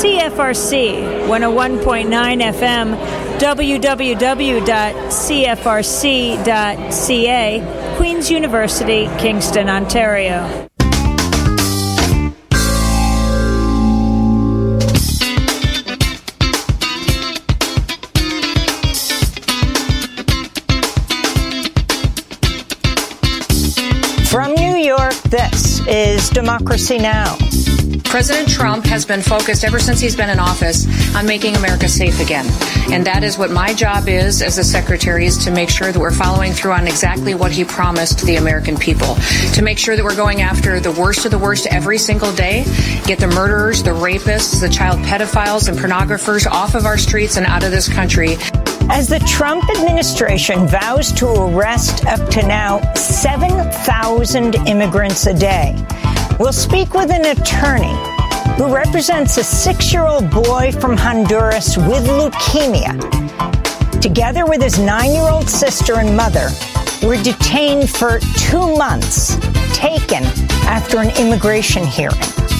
CFRC 101.9 FM, www.cfrc.ca, Queen's University, Kingston, Ontario. From New York, this is Democracy Now! President Trump has been focused ever since he's been in office on making America safe again. And that is what my job is as a secretary, is to make sure that we're following through on exactly what he promised the American people. To make sure that we're going after the worst of the worst every single day, get the murderers, the rapists, the child pedophiles and pornographers off of our streets and out of this country. As the Trump administration vows to arrest up to now 7,000 immigrants a day, we'll speak with an attorney who represents a 6-year-old boy from Honduras with leukemia. Together with his 9-year-old sister and mother, were detained for 2 months, taken after an immigration hearing.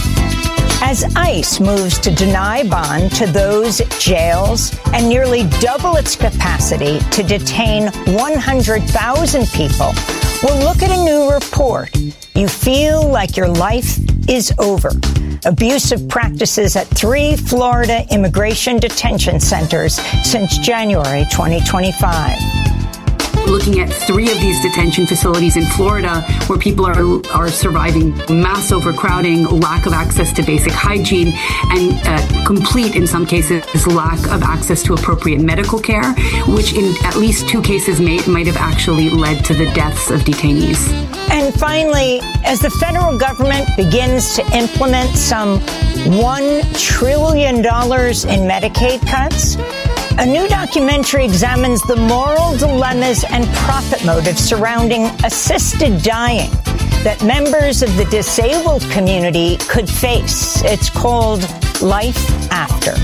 As ICE moves to deny bond to those jails and nearly double its capacity to detain 100,000 people, we'll look at a new report. You feel like your life is over. Abusive practices at 3 Florida immigration detention centers since January 2025. Looking at 3 of these detention facilities in Florida where people are surviving mass overcrowding, lack of access to basic hygiene, and complete, in some cases, lack of access to appropriate medical care, which in at least 2 cases might have actually led to the deaths of detainees. And finally, as the federal government begins to implement some $1 trillion in Medicaid cuts, a new documentary examines the moral dilemmas and profit motives surrounding assisted dying that members of the disabled community could face. It's called Life After.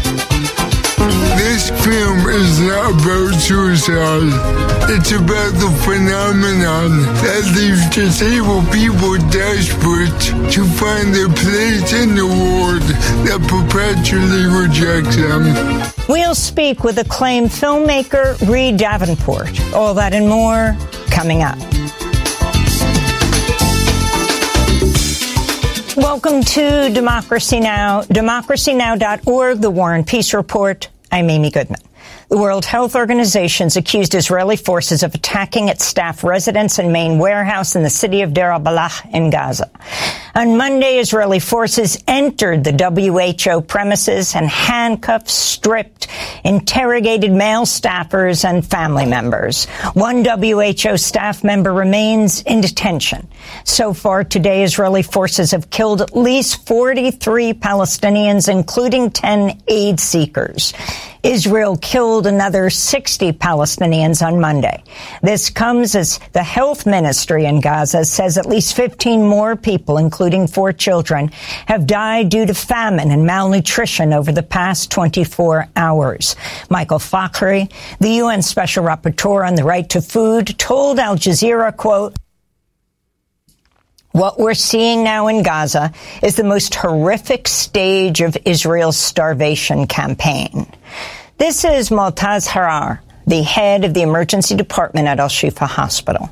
This film is not about suicide. It's about the phenomenon that leaves disabled people desperate to find their place in the world that perpetually rejects them. We'll speak with acclaimed filmmaker Reed Davenport. All that and more coming up. Welcome to Democracy Now!, democracynow.org, the War and Peace Report. I'm Amy Goodman. The World Health Organization's accused Israeli forces of attacking its staff residence and main warehouse in the city of Deir al-Balah in Gaza. On Monday, Israeli forces entered the WHO premises and handcuffed, stripped, interrogated male staffers and family members. 1 WHO staff member remains in detention. So far today, Israeli forces have killed at least 43 Palestinians, including 10 aid seekers. Israel killed another 60 Palestinians on Monday. This comes as the health ministry in Gaza says at least 15 more people, including 4 children, have died due to famine and malnutrition over the past 24 hours. Michael Fakhri, the UN Special Rapporteur on the Right to Food, told Al Jazeera, quote, "What we're seeing now in Gaza is the most horrific stage of Israel's starvation campaign." This is Maltaz Harar, the head of the emergency department at Al-Shifa Hospital.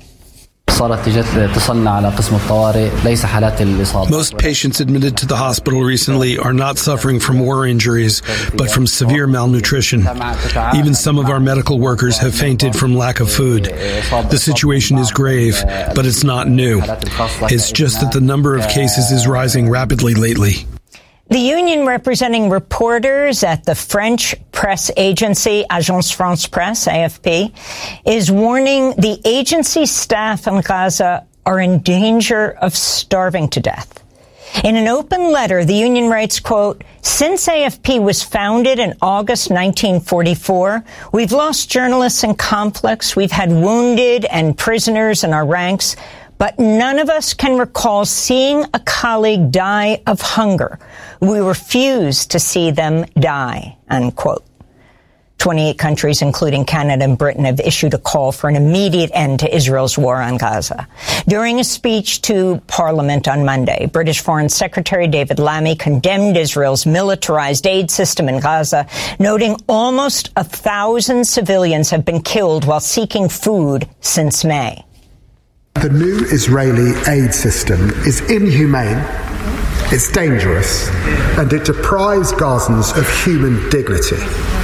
Most patients admitted to the hospital recently are not suffering from war injuries, but from severe malnutrition. Even some of our medical workers have fainted from lack of food. The situation is grave, but it's not new. It's just that the number of cases is rising rapidly lately. The union representing reporters at the French press agency Agence France Presse, AFP, is warning the agency staff in Gaza are in danger of starving to death. In an open letter, the union writes, quote, "Since AFP was founded in August 1944, we've lost journalists in conflicts, we've had wounded and prisoners in our ranks, but none of us can recall seeing a colleague die of hunger. We refuse to see them die," unquote. 28 countries, including Canada and Britain, have issued a call for an immediate end to Israel's war on Gaza. During a speech to Parliament on Monday, British Foreign Secretary David Lammy condemned Israel's militarized aid system in Gaza, noting almost 1,000 civilians have been killed while seeking food since May. The new Israeli aid system is inhumane, it's dangerous, and it deprives Gazans of human dignity.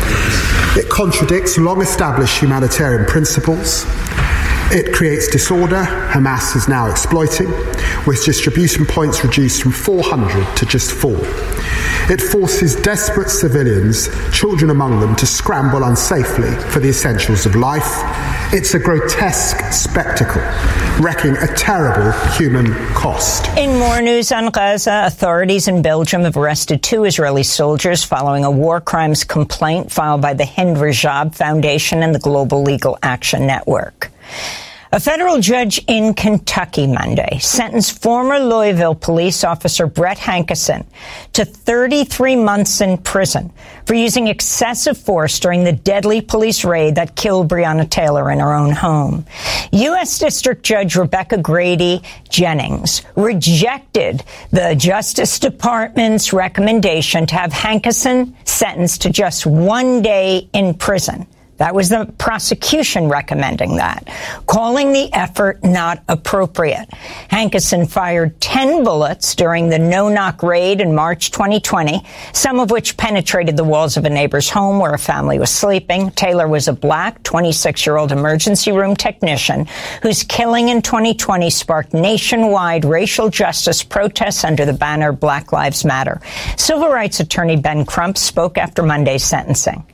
It contradicts long-established humanitarian principles. It creates disorder Hamas is now exploiting, with distribution points reduced from 400 to just 4. It forces desperate civilians, children among them, to scramble unsafely for the essentials of life. It's a grotesque spectacle, wreaking a terrible human cost. In more news on Gaza, authorities in Belgium have arrested 2 Israeli soldiers following a war crimes complaint filed by the Hind Rajab Foundation and the Global Legal Action Network. A federal judge in Kentucky Monday sentenced former Louisville police officer Brett Hankison to 33 months in prison for using excessive force during the deadly police raid that killed Breonna Taylor in her own home. U.S. District Judge Rebecca Grady Jennings rejected the Justice Department's recommendation to have Hankison sentenced to just 1 day in prison. That was the prosecution recommending that, calling the effort not appropriate. Hankison fired 10 bullets during the no-knock raid in March 2020, some of which penetrated the walls of a neighbor's home where a family was sleeping. Taylor was a black, 26-year-old emergency room technician whose killing in 2020 sparked nationwide racial justice protests under the banner Black Lives Matter. Civil rights attorney Ben Crump spoke after Monday's sentencing.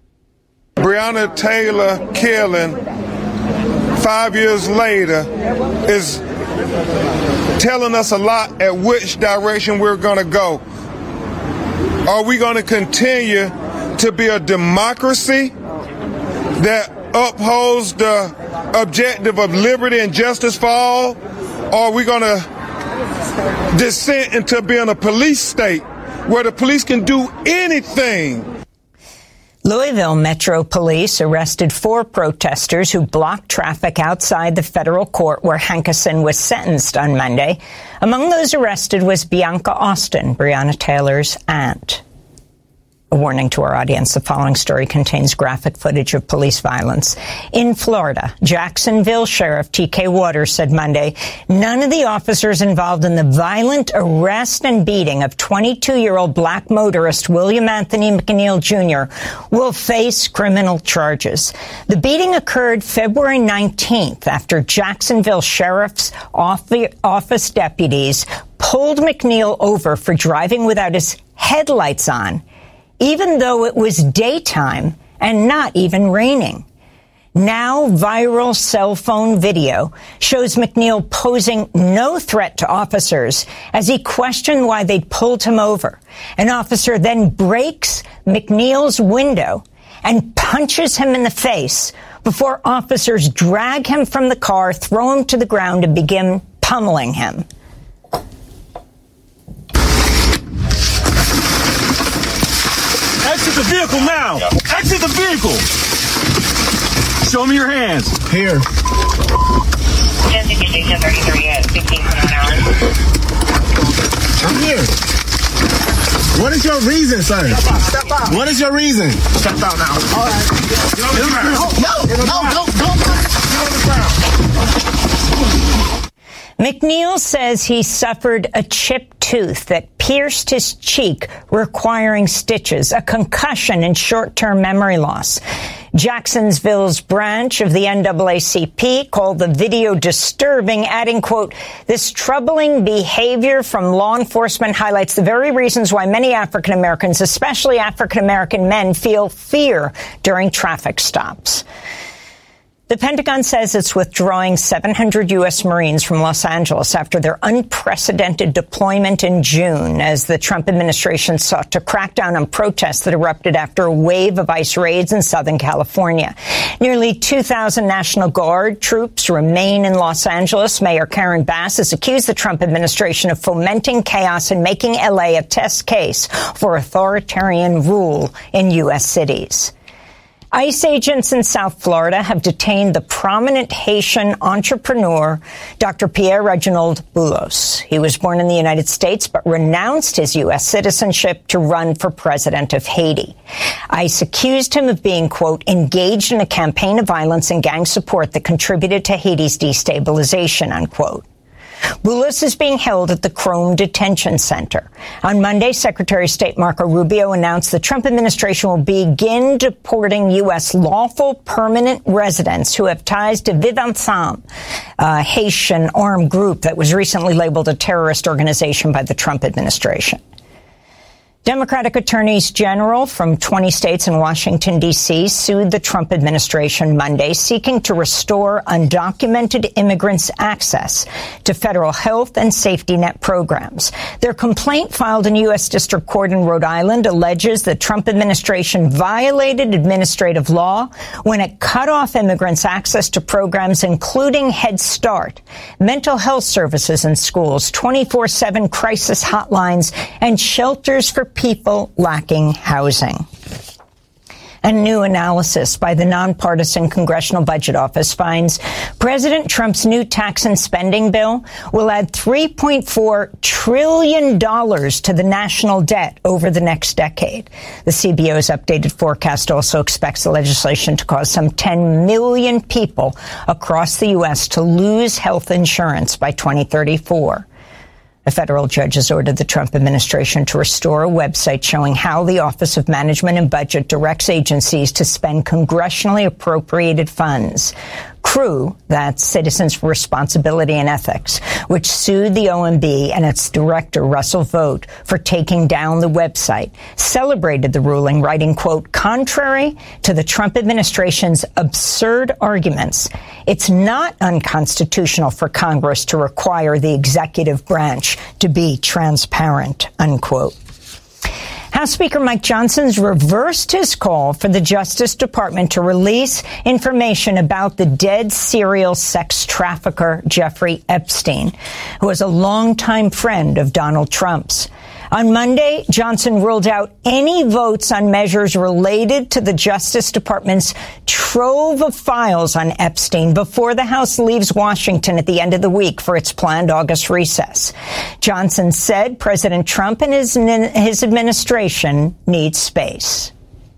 Breonna Taylor killing 5 years later is telling us a lot at which direction we're going to go. Are we going to continue to be a democracy that upholds the objective of liberty and justice for all? Or are we going to descend into being a police state where the police can do anything? Louisville Metro Police arrested 4 protesters who blocked traffic outside the federal court where Hankison was sentenced on Monday. Among those arrested was Bianca Austin, Breonna Taylor's aunt. A warning to our audience, the following story contains graphic footage of police violence. In Florida, Jacksonville Sheriff T.K. Waters said Monday none of the officers involved in the violent arrest and beating of 22-year-old black motorist William Anthony McNeil Jr. will face criminal charges. The beating occurred February 19th after Jacksonville Sheriff's Office deputies pulled McNeil over for driving without his headlights on, even though it was daytime and not even raining. Now viral cell phone video shows McNeil posing no threat to officers as he questioned why they'd pulled him over. An officer then breaks McNeil's window and punches him in the face before officers drag him from the car, throw him to the ground, and begin pummeling him. Exit the vehicle now! Exit the vehicle! Show me your hands. Here. 10-6 33 at 16 an hour. I'm here. What is your reason, sir? Step out. What is your reason? Step out now. All right. Get on the ground. No. Get on the ground. McNeil says he suffered a chipped tooth that pierced his cheek, requiring stitches, a concussion, and short-term memory loss. Jacksonville's branch of the NAACP called the video disturbing, adding, quote, "This troubling behavior from law enforcement highlights the very reasons why many African Americans, especially African American men, feel fear during traffic stops." The Pentagon says it's withdrawing 700 U.S. Marines from Los Angeles after their unprecedented deployment in June as the Trump administration sought to crack down on protests that erupted after a wave of ICE raids in Southern California. Nearly 2,000 National Guard troops remain in Los Angeles. Mayor Karen Bass has accused the Trump administration of fomenting chaos and making L.A. a test case for authoritarian rule in U.S. cities. ICE agents in South Florida have detained the prominent Haitian entrepreneur, Dr. Pierre Reginald Boulos. He was born in the United States but renounced his U.S. citizenship to run for president of Haiti. ICE accused him of being, quote, engaged in a campaign of violence and gang support that contributed to Haiti's destabilization, unquote. Boulos is being held at the Crome Detention Center. On Monday, Secretary of State Marco Rubio announced the Trump administration will begin deporting U.S. lawful permanent residents who have ties to Vivre Ensemble, a Haitian armed group that was recently labeled a terrorist organization by the Trump administration. Democratic attorneys general from 20 states and Washington, D.C. sued the Trump administration Monday, seeking to restore undocumented immigrants' access to federal health and safety net programs. Their complaint, filed in U.S. District Court in Rhode Island, alleges the Trump administration violated administrative law when it cut off immigrants' access to programs including Head Start, mental health services in schools, 24/7 crisis hotlines, and shelters for people lacking housing. A new analysis by the nonpartisan Congressional Budget Office finds President Trump's new tax and spending bill will add $3.4 trillion to the national debt over the next decade. The CBO's updated forecast also expects the legislation to cause some 10 million people across the U.S. to lose health insurance by 2034. A federal judge has ordered the Trump administration to restore a website showing how the Office of Management and Budget directs agencies to spend congressionally appropriated funds. CREW, that's Citizens for Responsibility and Ethics, which sued the OMB and its director, Russell Vought, for taking down the website, celebrated the ruling, writing, quote, contrary to the Trump administration's absurd arguments, it's not unconstitutional for Congress to require the executive branch to be transparent, unquote. House Speaker Mike Johnson's reversed his call for the Justice Department to release information about the dead serial sex trafficker Jeffrey Epstein, who was a longtime friend of Donald Trump's. On Monday, Johnson ruled out any votes on measures related to the Justice Department's trove of files on Epstein before the House leaves Washington at the end of the week for its planned August recess. Johnson said President Trump and his administration need space.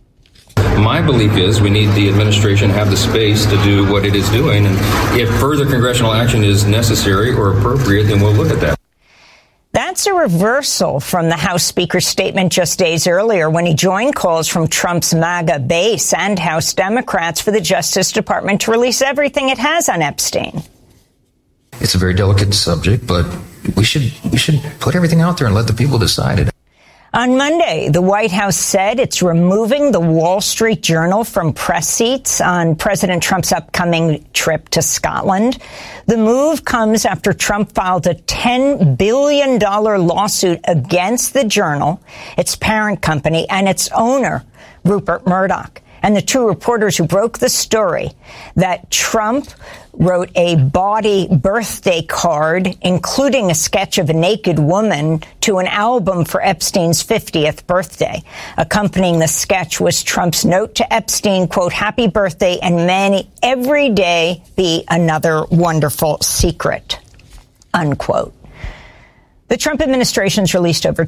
My belief is we need the administration to have the space to do what it is doing. And if further congressional action is necessary or appropriate, then we'll look at that. That's a reversal from the House Speaker's statement just days earlier when he joined calls from Trump's MAGA base and House Democrats for the Justice Department to release everything it has on Epstein. It's a very delicate subject, but we should put everything out there and let the people decide it. On Monday, the White House said it's removing the Wall Street Journal from press seats on President Trump's upcoming trip to Scotland. The move comes after Trump filed a $10 billion lawsuit against the Journal, its parent company, and its owner, Rupert Murdoch, and the two reporters who broke the story that Trump wrote a bawdy birthday card, including a sketch of a naked woman, to an album for Epstein's 50th birthday. Accompanying the sketch was Trump's note to Epstein, quote, happy birthday, and may every day be another wonderful secret, unquote. The Trump administration's released over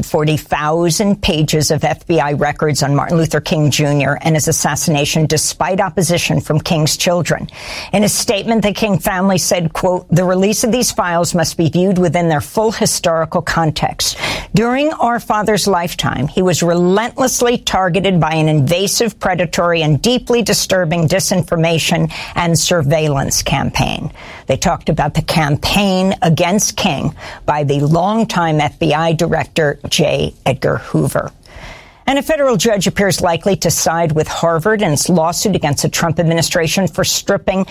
240,000 pages of FBI records on Martin Luther King Jr. and his assassination, despite opposition from King's children. In a statement, the King family said, quote, the release of these files must be viewed within their full historical context. During our father's lifetime, he was relentlessly targeted by an invasive, predatory, and deeply disturbing disinformation and surveillance campaign. They talked about the campaign against King by the longtime FBI Director J. Edgar Hoover. And a federal judge appears likely to side with Harvard in its lawsuit against the Trump administration for stripping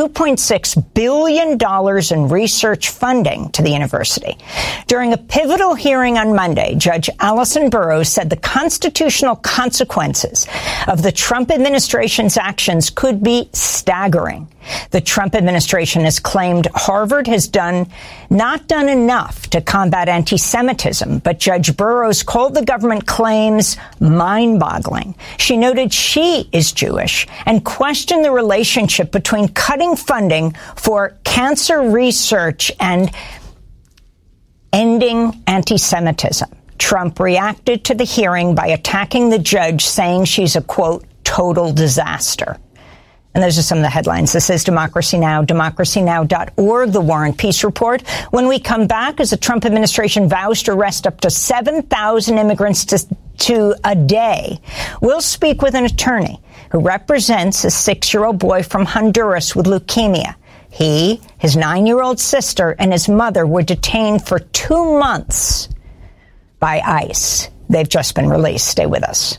$2.6 billion in research funding to the university. During a pivotal hearing on Monday, Judge Allison Burroughs said the constitutional consequences of the Trump administration's actions could be staggering. The Trump administration has claimed Harvard has not done enough to combat anti-Semitism, but Judge Burroughs called the government claims mind-boggling. She noted she is Jewish and questioned the relationship between cutting funding for cancer research and ending anti-Semitism. Trump reacted to the hearing by attacking the judge, saying she's a, quote, total disaster. And those are some of the headlines. This is Democracy Now!, democracynow.org, the War and Peace Report. When we come back, as the Trump administration vows to arrest up to 7,000 immigrants to a day, we'll speak with an attorney who represents a 6-year-old boy from Honduras with leukemia. He, his 9-year-old sister, and his mother were detained for 2 months by ICE. They've just been released. Stay with us.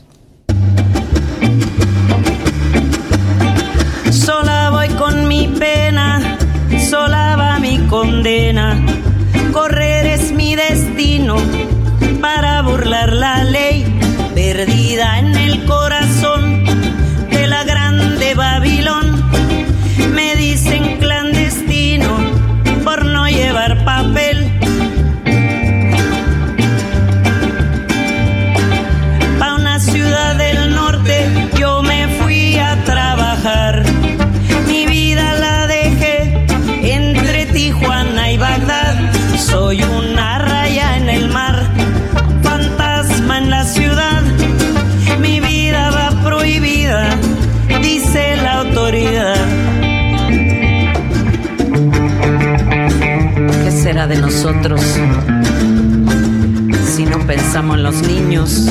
Sola voy con mi pena, sola va mi condena. Correr es mi destino para burlar la ley, perdida en el corazón de la grande Babilón. Me dicen clandestino por no llevar papel. Pa' una ciudad del norte yo me fui a trabajar. Mi vida la dejé entre Tijuana y Bagdad. Soy una raya en el mar, fantasma en la ciudad. Mi vida va prohibida, dice la autoridad. ¿Qué será de nosotros si no pensamos en los niños?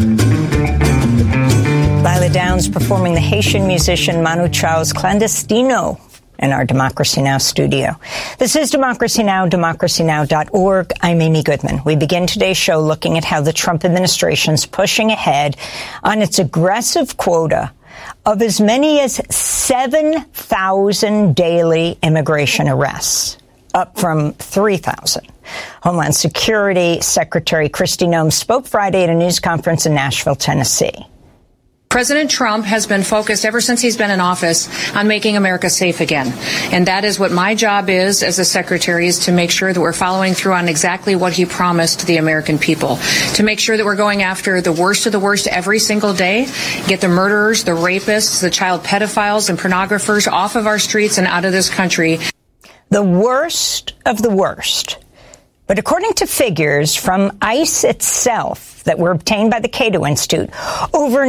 Lila Downs performing the Haitian musician Manu Chao's Clandestino in our Democracy Now! Studio. This is Democracy Now!, democracynow.org. I'm Amy Goodman. We begin today's show looking at how the Trump administration's pushing ahead on its aggressive quota of as many as 7,000 daily immigration arrests, up from 3,000. Homeland Security Secretary Kristi Noem spoke Friday at a news conference in Nashville, Tennessee. President Trump has been focused ever since he's been in office on making America safe again. And that is what my job is as a secretary, is to make sure that we're following through on exactly what he promised the American people, to make sure that we're going after the worst of the worst every single day, get the murderers, the rapists, the child pedophiles and pornographers off of our streets and out of this country. The worst of the worst. But according to figures from ICE itself that were obtained by the Cato Institute, over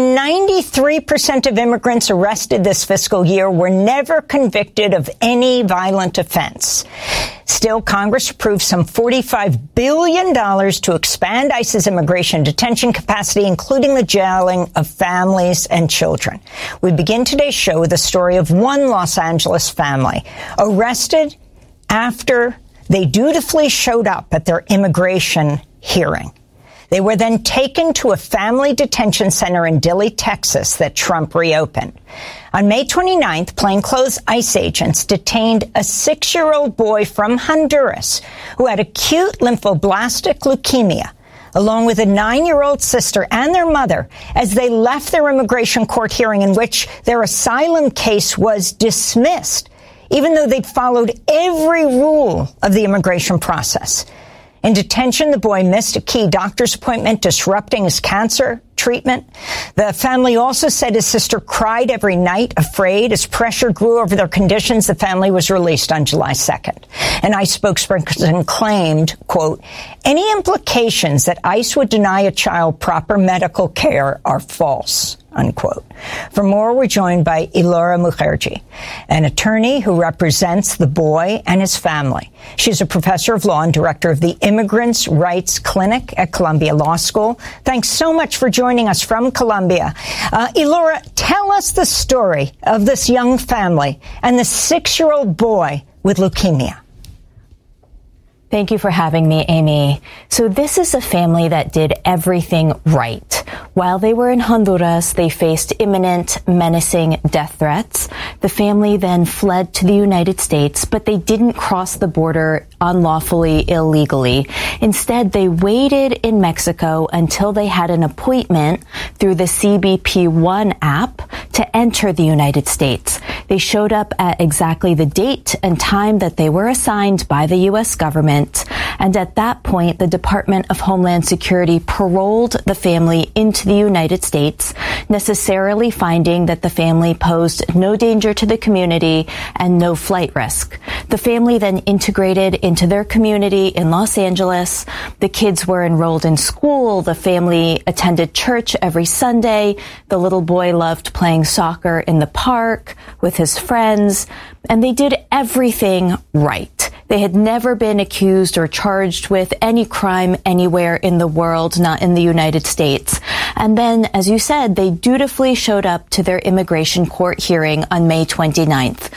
93% of immigrants arrested this fiscal year were never convicted of any violent offense. Still, Congress approved some $45 billion to expand ICE's immigration detention capacity, including the jailing of families and children. We begin today's show with the story of one Los Angeles family arrested after they dutifully showed up at their immigration hearing. They were then taken to a family detention center in Dilley, Texas, that Trump reopened. On May 29th, plainclothes ICE agents detained a 6-year-old boy from Honduras who had acute lymphoblastic leukemia, along with a 9-year-old sister and their mother, as they left their immigration court hearing in which their asylum case was dismissed, even though they'd followed every rule of the immigration process. In detention, the boy missed a key doctor's appointment, disrupting his cancer treatment. The family also said his sister cried every night, afraid. As pressure grew over their conditions, the family was released on July 2nd. An ICE spokesperson claimed, quote, any implications that ICE would deny a child proper medical care are false, unquote. For more, we're joined by Ilora Mukherjee, an attorney who represents the boy and his family. She's a professor of law and director of the Immigrants' Rights Clinic at Columbia Law School. Thanks so much for joining us from Columbia. Ilora, tell us the story of this young family and the 6-year-old boy with leukemia. Thank you for having me, Amy. So this is a family that did everything right. While they were in Honduras, they faced imminent, menacing death threats. The family then fled to the United States, but they didn't cross the border unlawfully, illegally. Instead, they waited in Mexico until they had an appointment through the CBP One app to enter the United States. They showed up at exactly the date and time that they were assigned by the U.S. government. And at that point, the Department of Homeland Security paroled the family into the United States, necessarily finding that the family posed no danger to the community and no flight risk. The family then integrated into their community in Los Angeles. The kids were enrolled in school. The family attended church every Sunday. The little boy loved playing soccer in the park with his friends. And they did everything right. They had never been accused or charged with any crime anywhere in the world, not in the United States. And then, as you said, they dutifully showed up to their immigration court hearing on May 29th,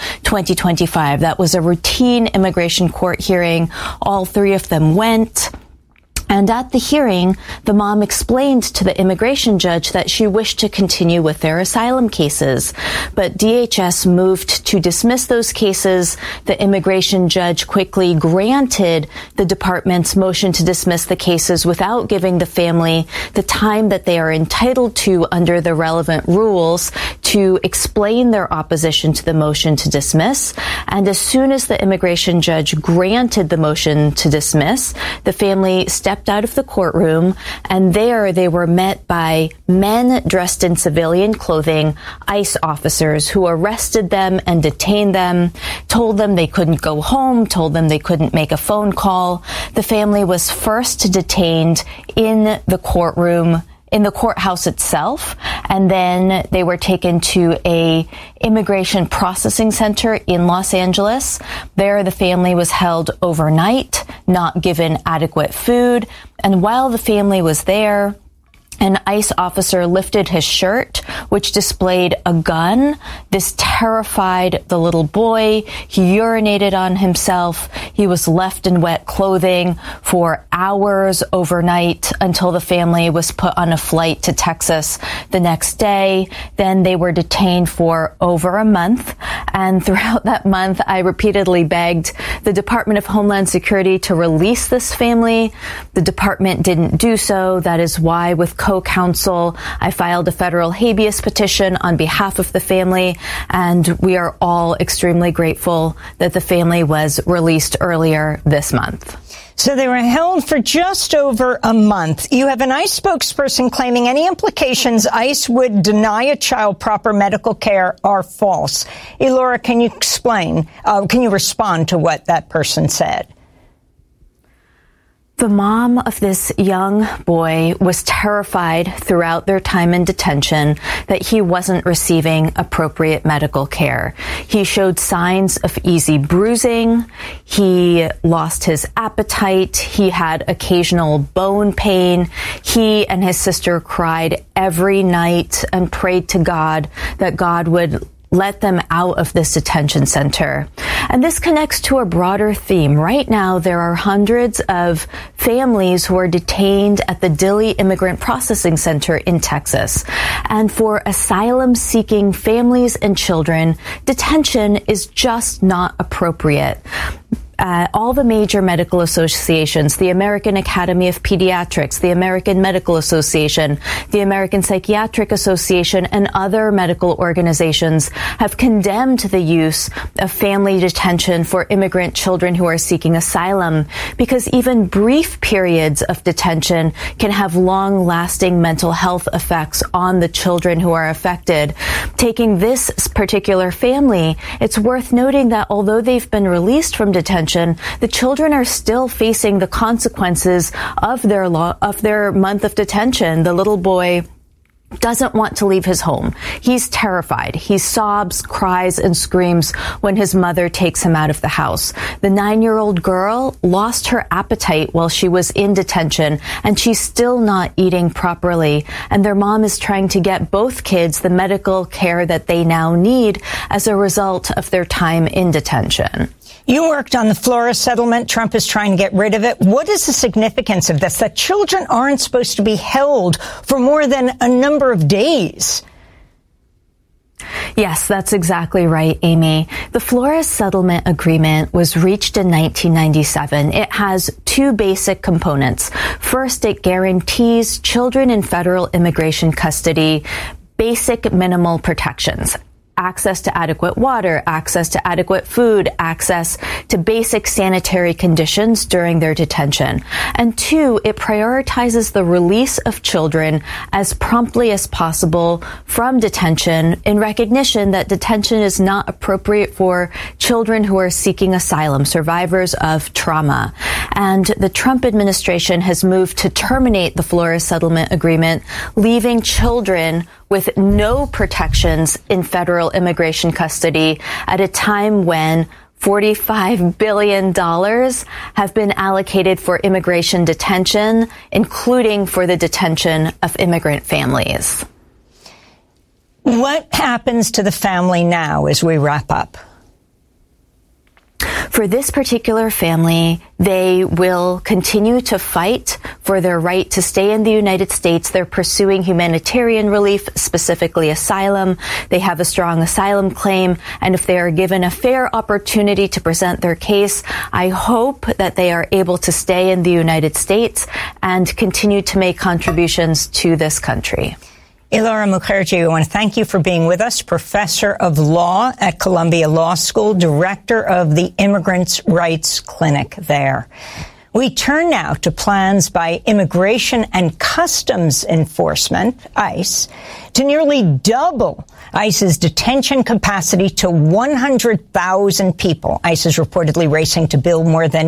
2025. That was a routine immigration court hearing. All three of them went. And at the hearing, the mom explained to the immigration judge that she wished to continue with their asylum cases. But DHS moved to dismiss those cases. The immigration judge quickly granted the department's motion to dismiss the cases without giving the family the time that they are entitled to under the relevant rules to explain their opposition to the motion to dismiss. And as soon as the immigration judge granted the motion to dismiss, the family stepped out of the courtroom, and there they were met by men dressed in civilian clothing, ICE officers who arrested them and detained them, told them they couldn't go home, told them they couldn't make a phone call. The family was first detained in the courtroom, in the courthouse itself, and then they were taken to a immigration processing center in Los Angeles. There, the family was held overnight, not given adequate food, and while the family was there, an ICE officer lifted his shirt, which displayed a gun. This terrified the little boy. He urinated on himself. He was left in wet clothing for hours overnight until the family was put on a flight to Texas the next day. Then they were detained for over a month. And throughout that month, I repeatedly begged the Department of Homeland Security to release this family. The department didn't do so. That is why, with co-counsel, I filed a federal habeas petition on behalf of the family, and we are all extremely grateful that the family was released earlier this month. So they were held for just over a month. You have an ICE spokesperson claiming any implications ICE would deny a child proper medical care are false. Elora, can you explain, can you respond to what that person said? The mom of this young boy was terrified throughout their time in detention that he wasn't receiving appropriate medical care. He showed signs of easy bruising. He lost his appetite. He had occasional bone pain. He and his sister cried every night and prayed to God that God would let them out of this detention center. And this connects to a broader theme. Right now, there are hundreds of families who are detained at the Dilley Immigrant Processing Center in Texas. And for asylum-seeking families and children, detention is just not appropriate. All the major medical associations, the American Academy of Pediatrics, the American Medical Association, the American Psychiatric Association, and other medical organizations have condemned the use of family detention for immigrant children who are seeking asylum, because even brief periods of detention can have long-lasting mental health effects on the children who are affected. Taking this particular family, it's worth noting that although they've been released from detention, the children are still facing the consequences of their month of detention. The little boy doesn't want to leave his home. He's terrified. He sobs, cries, and screams when his mother takes him out of the house. The 9-year-old girl lost her appetite while she was in detention, and she's still not eating properly. And their mom is trying to get both kids the medical care that they now need as a result of their time in detention. You worked on the Flores settlement. Trump is trying to get rid of it. What is the significance of this? That children aren't supposed to be held for more than a number of days. Yes, that's exactly right, Amy. The Flores settlement agreement was reached in 1997. It has two basic components. First, it guarantees children in federal immigration custody basic minimal protections. access to adequate water, access to adequate food, access to basic sanitary conditions during their detention. And two, it prioritizes the release of children as promptly as possible from detention in recognition that detention is not appropriate for children who are seeking asylum, survivors of trauma. And the Trump administration has moved to terminate the Flores settlement agreement, leaving children with no protections in federal immigration custody at a time when $45 billion have been allocated for immigration detention, including for the detention of immigrant families. What happens to the family now as we wrap up? For this particular family, they will continue to fight for their right to stay in the United States. They're pursuing humanitarian relief, specifically asylum. They have a strong asylum claim, and if they are given a fair opportunity to present their case, I hope that they are able to stay in the United States and continue to make contributions to this country. Ilora Mukherjee, I want to thank you for being with us, professor of law at Columbia Law School, director of the Immigrants' Rights Clinic there. We turn now to plans by Immigration and Customs Enforcement, ICE, to nearly double ICE's detention capacity to 100,000 people. ICE is reportedly racing to build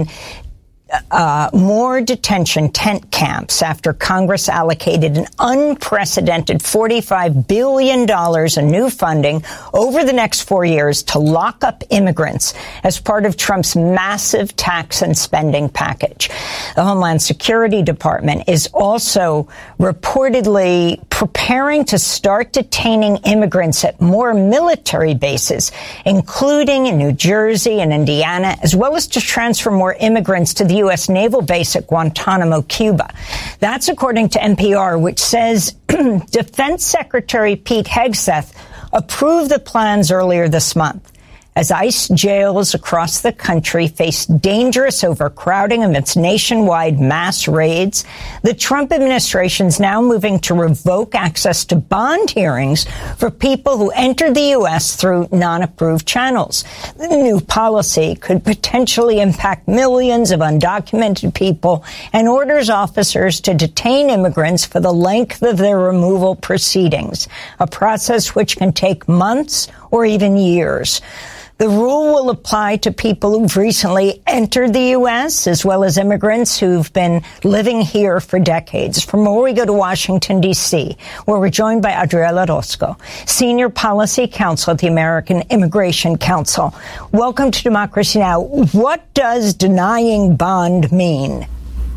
more detention tent camps after Congress allocated an unprecedented $45 billion in new funding over the next 4 years to lock up immigrants as part of Trump's massive tax and spending package. The Homeland Security Department is also reportedly preparing to start detaining immigrants at more military bases, including in New Jersey and Indiana, as well as to transfer more immigrants to the U.S. naval base at Guantanamo, Cuba. That's according to NPR, which says Defense Secretary Pete Hegseth approved the plans earlier this month. As ICE jails across the country face dangerous overcrowding amidst nationwide mass raids, the Trump administration is now moving to revoke access to bond hearings for people who enter the U.S. through non-approved channels. The new policy could potentially impact millions of undocumented people and orders officers to detain immigrants for the length of their removal proceedings, a process which can take months or even years. The rule will apply to people who've recently entered the U.S., as well as immigrants who've been living here for decades. From where we go to Washington, D.C., where we're joined by Adriela Orozco, Senior Policy Counsel at the American Immigration Council. Welcome to Democracy Now! What does denying bond mean?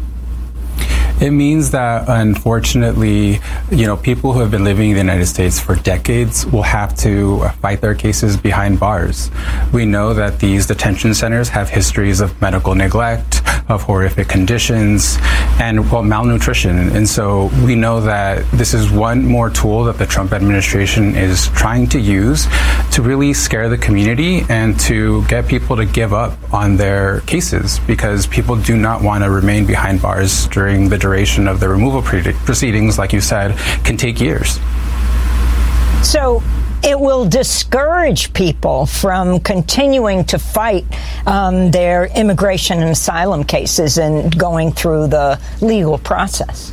It means that, unfortunately, people who have been living in the United States for decades will have to fight their cases behind bars. We know that these detention centers have histories of medical neglect, of horrific conditions, and malnutrition. And so we know that this is one more tool that the Trump administration is trying to use to really scare the community and to get people to give up on their cases, because people do not want to remain behind bars during the duration of the removal proceedings, like you said, can take years. So it will discourage people from continuing to fight their immigration and asylum cases and going through the legal process.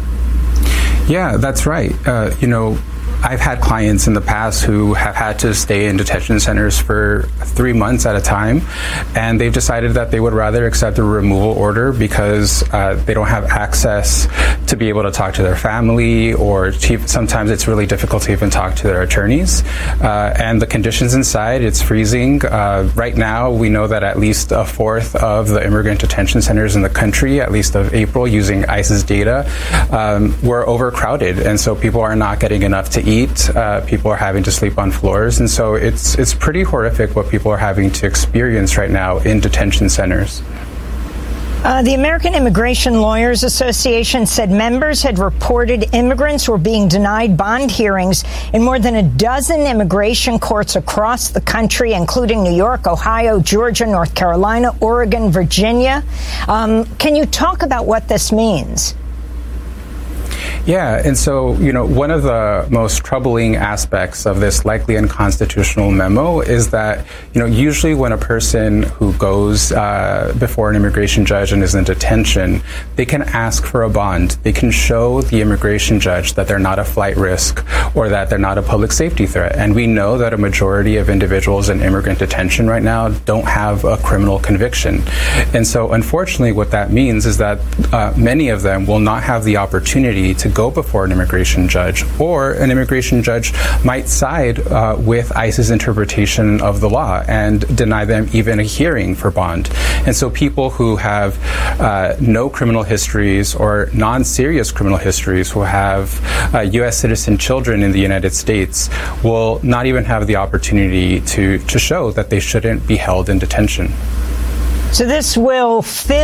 Yeah, that's right. I've had clients in the past who have had to stay in detention centers for 3 months at a time, and they've decided that they would rather accept a removal order because they don't have access to be able to talk to their family, or sometimes it's really difficult to even talk to their attorneys. And the conditions inside, it's freezing. Right now, we know that at least a fourth of the immigrant detention centers in the country, at least of April, using ICE's data, were overcrowded, and so people are not getting enough to eat. People are having to sleep on floors, and so it's pretty horrific what people are having to experience right now in detention centers. The American Immigration Lawyers Association said members had reported immigrants were being denied bond hearings in more than a dozen immigration courts across the country, including New York, Ohio, Georgia, North Carolina, Oregon, Virginia. Can you talk about what this means? Yeah, and so, one of the most troubling aspects of this likely unconstitutional memo is that, usually when a person who goes before an immigration judge and is in detention, they can ask for a bond. They can show the immigration judge that they're not a flight risk or that they're not a public safety threat. And we know that a majority of individuals in immigrant detention right now don't have a criminal conviction. And so, unfortunately, what that means is that many of them will not have the opportunity to go before an immigration judge, or an immigration judge might side with ICE's interpretation of the law and deny them even a hearing for bond. And so people who have no criminal histories or non-serious criminal histories, who have U.S. citizen children in the United States, will not even have the opportunity to show that they shouldn't be held in detention. So this will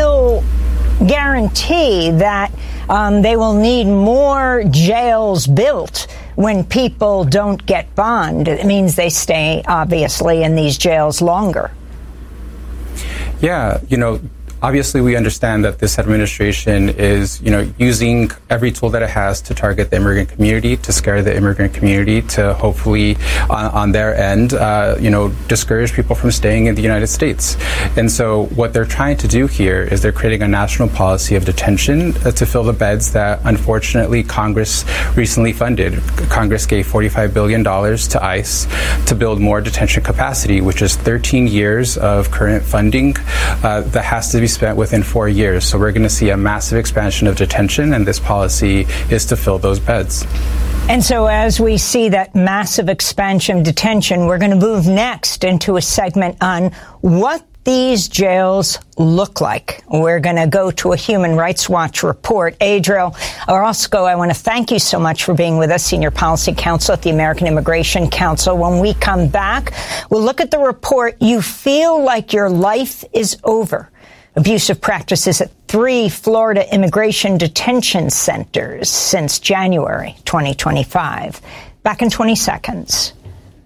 guarantee that they will need more jails built when people don't get bond. It means they stay, obviously, in these jails longer. Yeah, obviously, we understand that this administration is, using every tool that it has to target the immigrant community, to scare the immigrant community, to hopefully, on their end, discourage people from staying in the United States. And so what they're trying to do here is they're creating a national policy of detention to fill the beds that, unfortunately, Congress recently funded. Congress gave $45 billion to ICE to build more detention capacity, which is 13 years of current funding that has to be spent within 4 years. So we're going to see a massive expansion of detention, and this policy is to fill those beds. And so as we see that massive expansion of detention, we're going to move next into a segment on what these jails look like. We're going to go to a Human Rights Watch report. Adriel Orozco, I want to thank you so much for being with us, Senior Policy Counsel at the American Immigration Council. When we come back, we'll look at the report, You Feel Like Your Life is Over. Abusive practices at 3 Florida immigration detention centers since January 2025. Back in 20 seconds.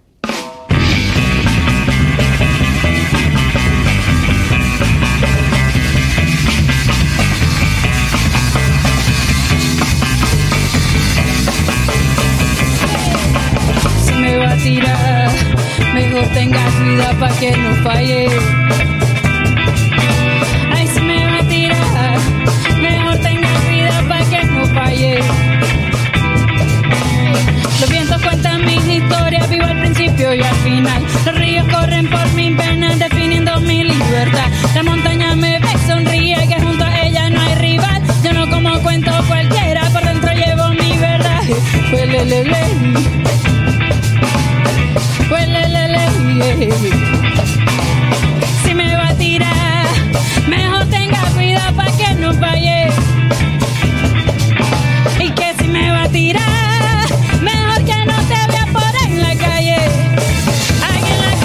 Si me va a tirar, mejor tenga cuidado pa' que no falle. Los vientos cuentan mis historias, vivo al principio y al final. Los ríos corren por mis venas, definiendo mi libertad. La montaña me ve, sonríe, que junto a ella no hay rival. Yo no como cuento cualquiera, por dentro llevo mi verdad. Huelelele, huelelele. Si me va a tirar, mejor tenga cuidado pa' que no falle. Y que si me va a tirar, mejor que no te vea por ahí en la calle. Ahí en la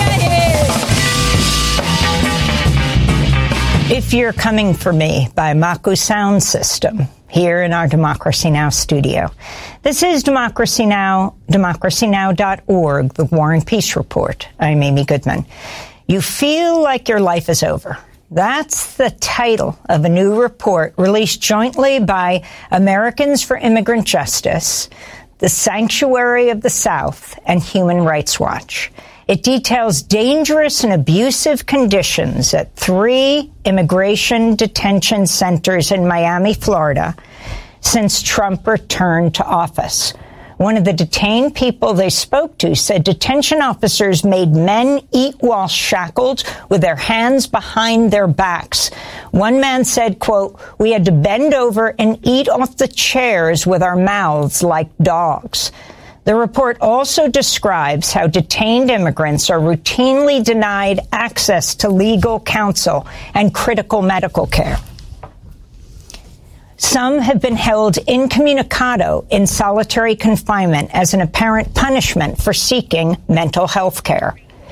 calle. If You're Coming For Me by Maku Sound System, here in our Democracy Now! Studio. This is Democracy Now!, democracynow.org, the War and Peace Report. I'm Amy Goodman. You feel like your life is over. That's the title of a new report released jointly by Americans for Immigrant Justice, the Sanctuary of the South, and Human Rights Watch. It details dangerous and abusive conditions at 3 immigration detention centers in Miami, Florida, since Trump returned to office. One of the detained people they spoke to said detention officers made men eat while shackled with their hands behind their backs. One man said, quote, "We had to bend over and eat off the chairs with our mouths like dogs." The report also describes how detained immigrants are routinely denied access to legal counsel and critical medical care. Some have been held incommunicado in solitary confinement as an apparent punishment for seeking mental health care.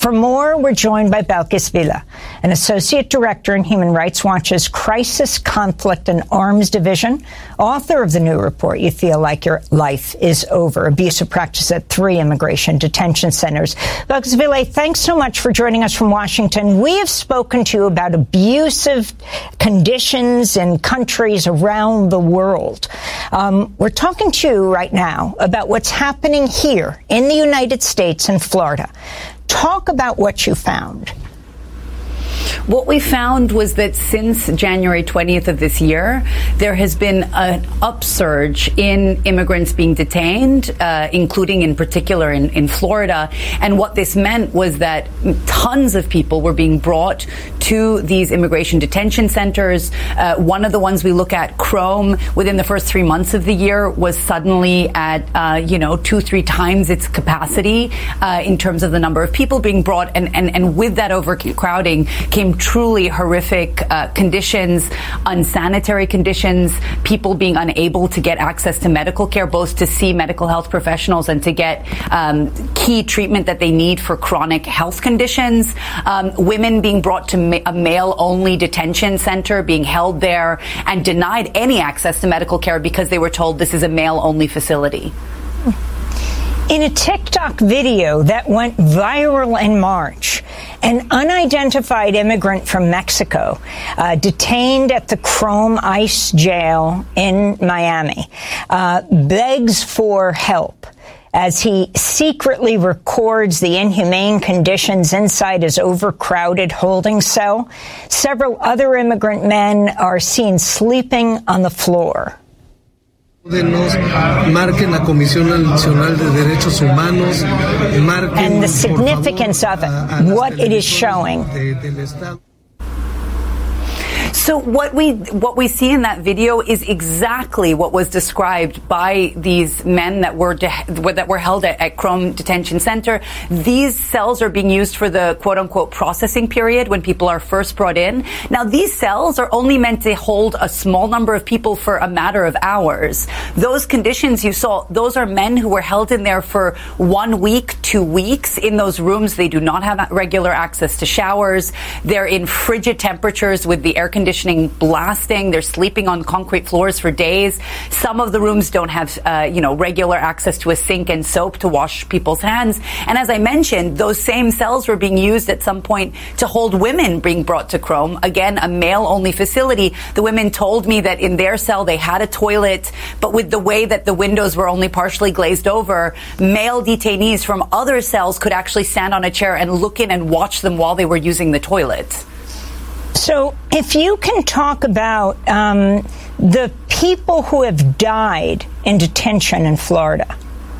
For more, we're joined by Balkis Villa, an associate director in Human Rights Watch's Crisis, Conflict, and Arms Division, author of the new report, You Feel Like Your Life is Over, Abusive Practice at 3 Immigration Detention Centers. Balkis Villa, thanks so much for joining us from Washington. We have spoken to you about abusive conditions in countries around the world. We're talking to you right now about what's happening here in the United States and Florida. Talk about what you found. What we found was that since January 20th of this year, there has been an upsurge in immigrants being detained, including in particular in Florida. And what this meant was that tons of people were being brought to these immigration detention centers. One of the ones we look at, Chrome, within the first 3 months of the year was suddenly at, 2-3 times its capacity in terms of the number of people being brought. And with that overcrowding came truly horrific conditions, unsanitary conditions, people being unable to get access to medical care, both to see medical health professionals and to get key treatment that they need for chronic health conditions, women being brought to a male-only detention center, being held there and denied any access to medical care because they were told this is a male-only facility. In a TikTok video that went viral in March, an unidentified immigrant from Mexico, detained at the Chrome ICE jail in Miami, begs for help as he secretly records the inhumane conditions inside his overcrowded holding cell. Several other immigrant men are seen sleeping on the floor. And the significance of it, what it is showing. So what we see in that video is exactly what was described by these men that were held at Chrome Detention Center. These cells are being used for the quote-unquote processing period when people are first brought in. Now, these cells are only meant to hold a small number of people for a matter of hours. Those conditions you saw, those are men who were held in there for 1 week, 2 weeks. In those rooms, they do not have regular access to showers. They're in frigid temperatures with the air conditioning blasting. They're sleeping on concrete floors for days. Some of the rooms don't have, regular access to a sink and soap to wash people's hands. And as I mentioned, those same cells were being used at some point to hold women being brought to Chrome. Again, a male-only facility. The women told me that in their cell they had a toilet, but with the way that the windows were only partially glazed over, male detainees from other cells could actually stand on a chair and look in and watch them while they were using the toilet. So if you can talk about the people who have died in detention in Florida.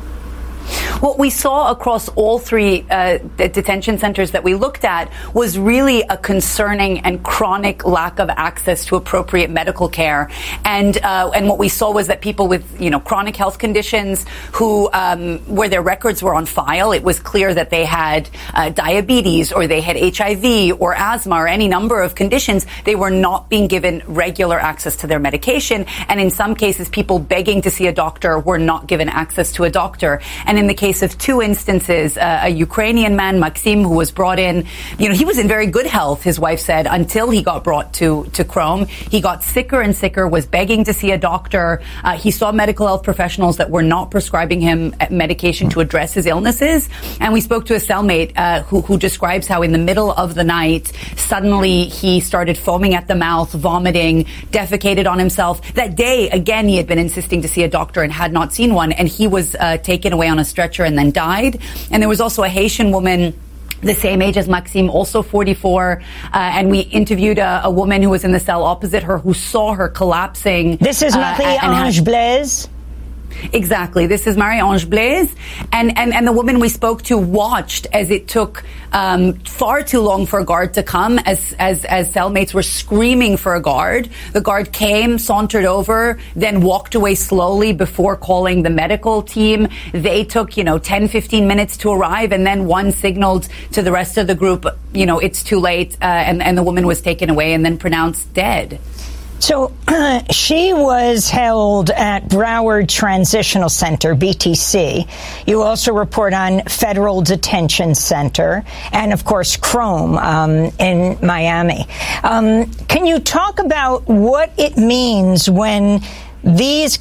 What we saw across all 3 detention centers that we looked at was really a concerning and chronic lack of access to appropriate medical care. And what we saw was that people with, chronic health conditions who, where their records were on file, it was clear that they had diabetes or they had HIV or asthma or any number of conditions. They were not being given regular access to their medication. And in some cases, people begging to see a doctor were not given access to a doctor. And in the case of 2 instances, a Ukrainian man, Maxim, who was brought in, he was in very good health, his wife said, until he got brought to Chrome. He got sicker and sicker, was begging to see a doctor. He saw medical health professionals that were not prescribing him medication to address his illnesses. And we spoke to a cellmate who describes how in the middle of the night, suddenly he started foaming at the mouth, vomiting, defecated on himself. That day, again, he had been insisting to see a doctor and had not seen one. And he was taken away on a stretcher and then died. And there was also a Haitian woman the same age as Maxime, also 44. And we interviewed a woman who was in the cell opposite her who saw her collapsing. This is Marie-Ange Blaise? Exactly. This is Marie-Ange Blaise. And the woman we spoke to watched as it took far too long for a guard to come as cellmates were screaming for a guard. The guard came, sauntered over, then walked away slowly before calling the medical team. They took, 10, 15 minutes to arrive, and then one signaled to the rest of the group, it's too late, and the woman was taken away and then pronounced dead. So she was held at Broward Transitional Center, BTC. You also report on Federal Detention Center and, of course, Chrome in Miami. Can you talk about what it means when these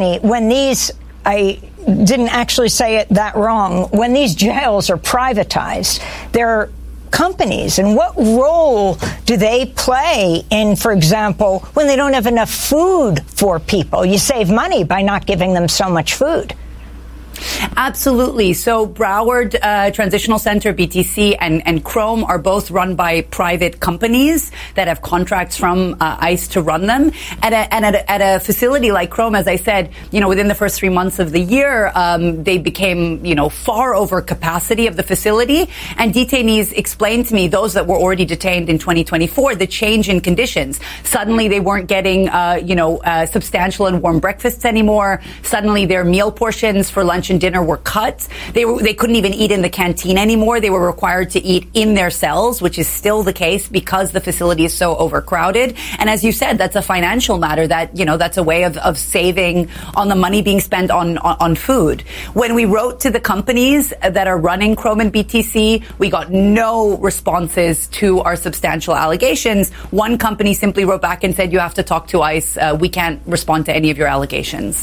I didn't actually say it that wrong, when these jails are privatized, they're companies, and what role do they play in, for example, when they don't have enough food for people? You save money by not giving them so much food. Absolutely. So Broward Transitional Center, BTC, and Chrome are both run by private companies that have contracts from ICE to run them. At a facility like Chrome, as I said, within the first 3 months of the year, they became, far over capacity of the facility. And detainees explained to me, those that were already detained in 2024, the change in conditions. Suddenly they weren't getting, substantial and warm breakfasts anymore. Suddenly their meal portions for lunch and dinner were cut. They couldn't even eat in the canteen anymore. They were required to eat in their cells, which is still the case because the facility is so overcrowded. And as you said, that's a financial matter that, that's a way of saving on the money being spent on food. When we wrote to the companies that are running Chrome and BTC, we got no responses to our substantial allegations. One company simply wrote back and said, you have to talk to ICE. We can't respond to any of your allegations.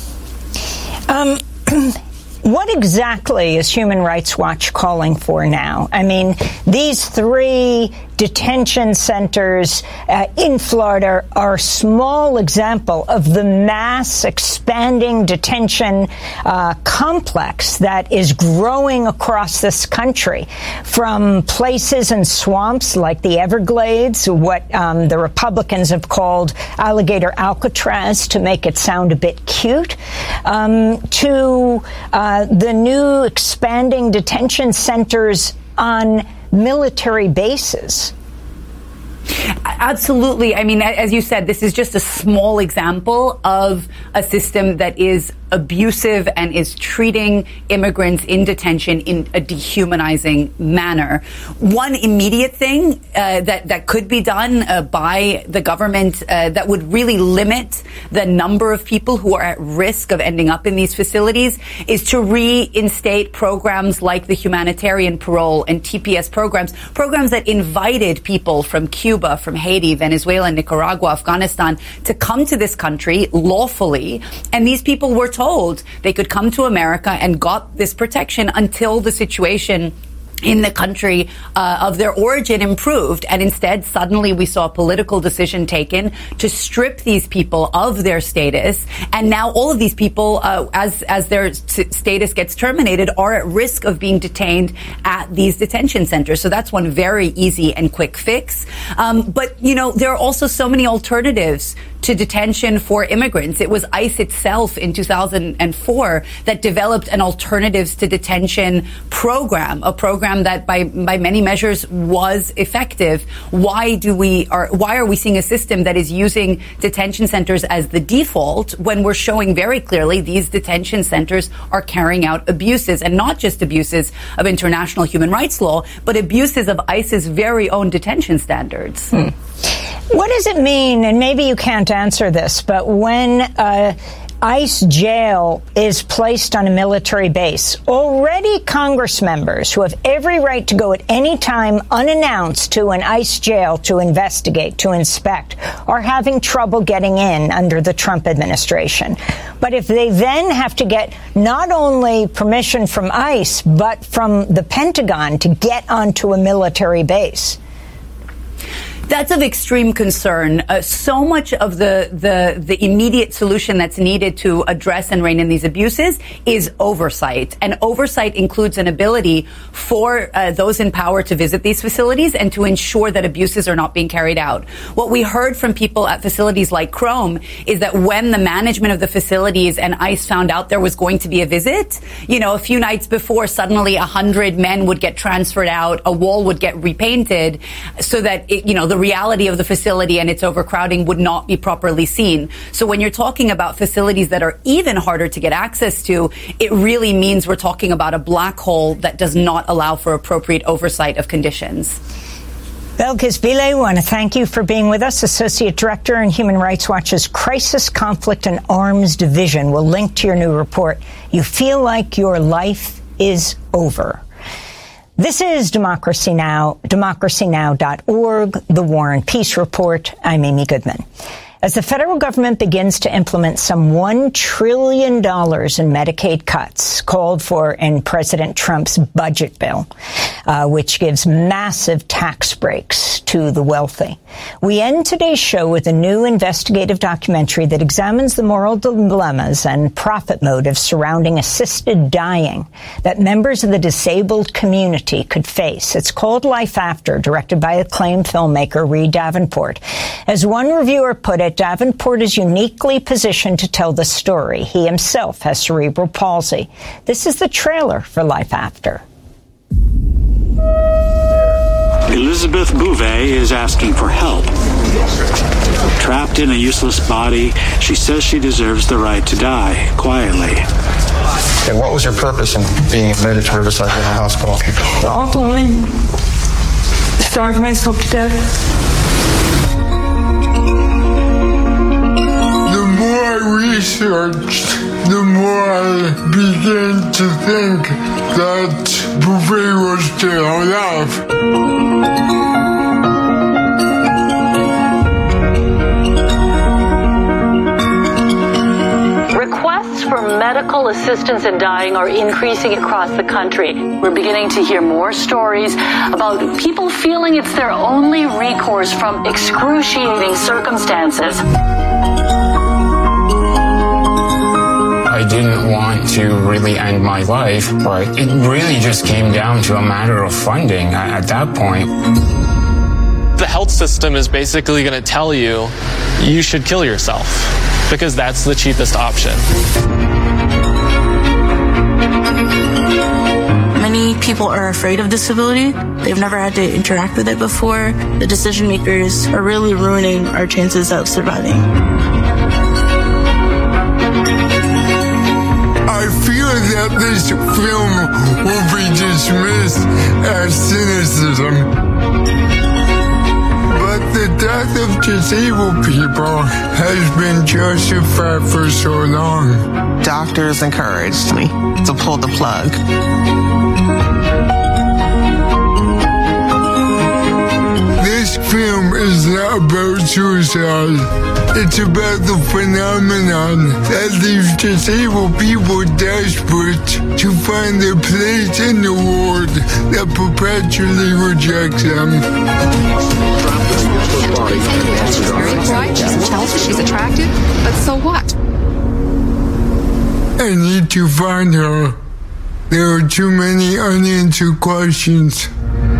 What exactly is Human Rights Watch calling for now? I mean, these 3 detention centers in Florida are a small example of the mass expanding detention complex that is growing across this country, from places in swamps like the Everglades, what the Republicans have called Alligator Alcatraz to make it sound a bit cute, to the new expanding detention centers on military bases. Absolutely. I mean, as you said, this is just a small example of a system that is abusive and is treating immigrants in detention in a dehumanizing manner. One immediate thing that could be done by the government that would really limit the number of people who are at risk of ending up in these facilities is to reinstate programs like the humanitarian parole and TPS programs that invited people from Cuba, from Haiti, Venezuela, Nicaragua, Afghanistan to come to this country lawfully. And these people were told they could come to America and got this protection until the situation in the country of their origin improved. And instead, suddenly we saw a political decision taken to strip these people of their status. And now all of these people, as their status gets terminated, are at risk of being detained at these detention centers. So that's one very easy and quick fix. But, there are also so many alternatives to detention for immigrants. It was ICE itself in 2004 that developed an alternatives to detention program, a program that by many measures was effective. Why are we seeing a system that is using detention centers as the default when we're showing very clearly these detention centers are carrying out abuses, and not just abuses of international human rights law, but abuses of ICE's very own detention standards? What does it mean, and maybe you can't answer this, but when ICE jail is placed on a military base, already Congress members who have every right to go at any time unannounced to an ICE jail to investigate, to inspect, are having trouble getting in under the Trump administration. But if they then have to get not only permission from ICE, but from the Pentagon to get onto a military base, that's of extreme concern. So much of the immediate solution that's needed to address and rein in these abuses is oversight. And oversight includes an ability for those in power to visit these facilities and to ensure that abuses are not being carried out. What we heard from people at facilities like Chrome is that when the management of the facilities and ICE found out there was going to be a visit, a few nights before, suddenly 100 men would get transferred out, a wall would get repainted so that, the reality of the facility and its overcrowding would not be properly seen. So when you're talking about facilities that are even harder to get access to, it really means we're talking about a black hole that does not allow for appropriate oversight of conditions. Belkis Bile, I want to thank you for being with us. Associate Director in Human Rights Watch's Crisis, Conflict, and Arms Division. We'll link to your new report. You feel like your life is over. This is Democracy Now!, democracynow.org, The War and Peace Report. I'm Amy Goodman. As the federal government begins to implement some $1 trillion in Medicaid cuts called for in President Trump's budget bill, which gives massive tax breaks to the wealthy. We end today's show with a new investigative documentary that examines the moral dilemmas and profit motives surrounding assisted dying that members of the disabled community could face. It's called Life After, directed by acclaimed filmmaker Reed Davenport. As one reviewer put it, Davenport is uniquely positioned to tell the story. He himself has cerebral palsy. This is the trailer for Life After. Elizabeth Bouvet is asking for help. Trapped in a useless body, she says she deserves the right to die quietly. And what was your purpose in being admitted to Riverside General Hospital? The ultimately starve myself to death. The more I researched, the more I began to think that Bouvet was still alive. Requests for medical assistance in dying are increasing across the country. We're beginning to hear more stories about people feeling it's their only recourse from excruciating circumstances. I didn't want to really end my life, but it really just came down to a matter of funding at that point. The health system is basically going to tell you you should kill yourself because that's the cheapest option. Many people are afraid of disability. They've never had to interact with it before. The decision makers are really ruining our chances of surviving. I feel that this film will be dismissed as cynicism. But the death of disabled people has been justified for so long. Doctors encouraged me to pull the plug. This film is not about suicide. It's about the phenomenon that leaves disabled people desperate to find their place in the world that perpetually rejects them. She's very bright, she's intelligent, she's attractive, but so what? I need to find her. There are too many unanswered questions.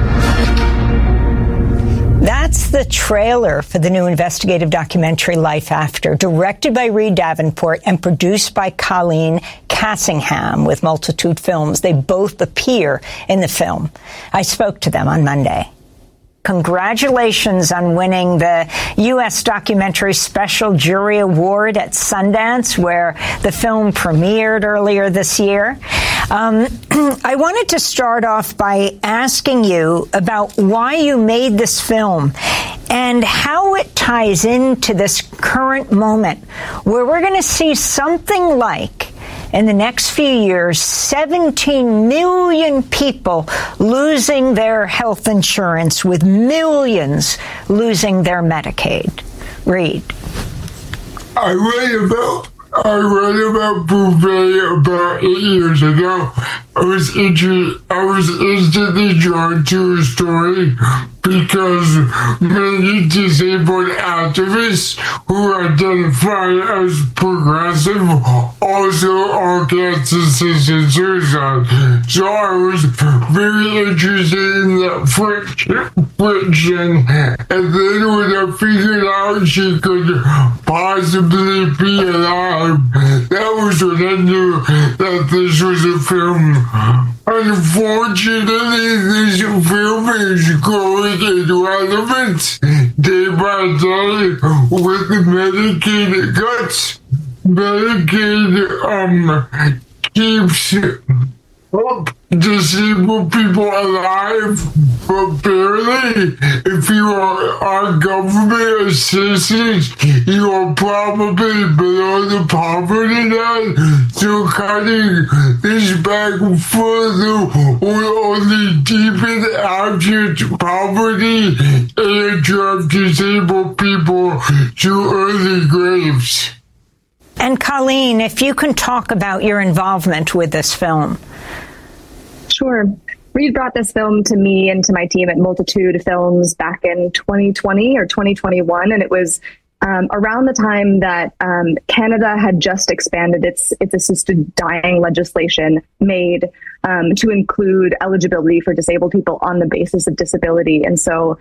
That's the trailer for the new investigative documentary Life After, directed by Reed Davenport and produced by Colleen Cassingham with Multitude Films. They both appear in the film. I spoke to them on Monday. Congratulations on winning the U.S. Documentary Special Jury Award at Sundance, where the film premiered earlier this year. I wanted to start off by asking you about why you made this film and how it ties into this current moment where we're going to see something like, in the next few years, 17 million people losing their health insurance, with millions losing their Medicaid. Reed. I read about Bouvet about 8 years ago. I was instantly drawn to her story because many disabled activists who identify as progressive also are cancer-assisted suicide. So I was very interested in that friction. And then when I figured out she could possibly be alive, that was when I knew that this was a film. Unfortunately, this film is growing in relevance day by day with the Medicaid cuts. Medicaid keeps disabled people alive, but barely. If you are on government assistance, you are probably below the poverty line. So cutting this back further will only deepen abject poverty and drive disabled people to early graves. And Colleen, if you can talk about your involvement with this film. Sure. Reed brought this film to me and to my team at Multitude Films back in 2020 or 2021, and it was around the time that Canada had just expanded its assisted dying legislation made to include eligibility for disabled people on the basis of disability. And so,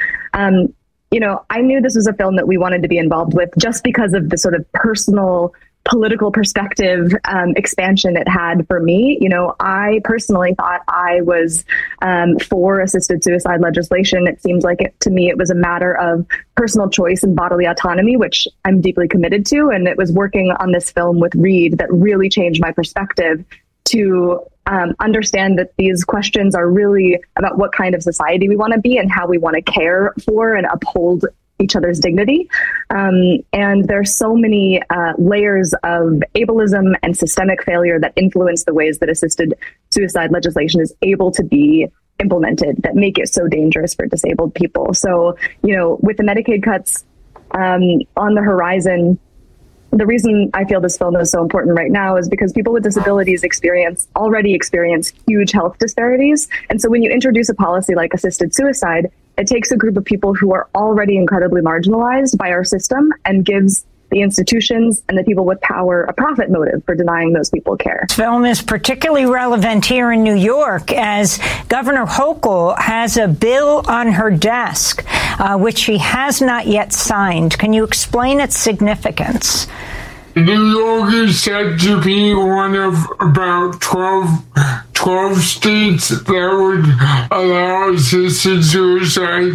I knew this was a film that we wanted to be involved with just because of the sort of personal political perspective expansion it had for me. I personally thought I was for assisted suicide legislation. It seems like to me it was a matter of personal choice and bodily autonomy, which I'm deeply committed to. And it was working on this film with Reed that really changed my perspective to understand that these questions are really about what kind of society we want to be and how we want to care for and uphold each other's dignity. And there's so many layers of ableism and systemic failure that influence the ways that assisted suicide legislation is able to be implemented that make it so dangerous for disabled people. So, with the Medicaid cuts on the horizon, the reason I feel this film is so important right now is because people with disabilities already experience huge health disparities. And so when you introduce a policy like assisted suicide, it takes a group of people who are already incredibly marginalized by our system and gives the institutions and the people with power a profit motive for denying those people care. This film is particularly relevant here in New York as Governor Hochul has a bill on her desk, which she has not yet signed. Can you explain its significance? New York is said to be one of about 12 states that would allow assisted suicide